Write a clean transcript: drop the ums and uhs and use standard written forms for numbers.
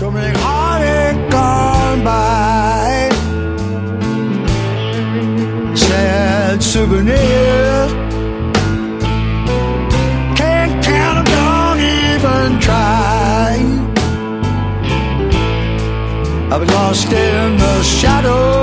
So many heartache gone by. Sad souvenirs. Can't count them, don't even try. I was lost in the shadows.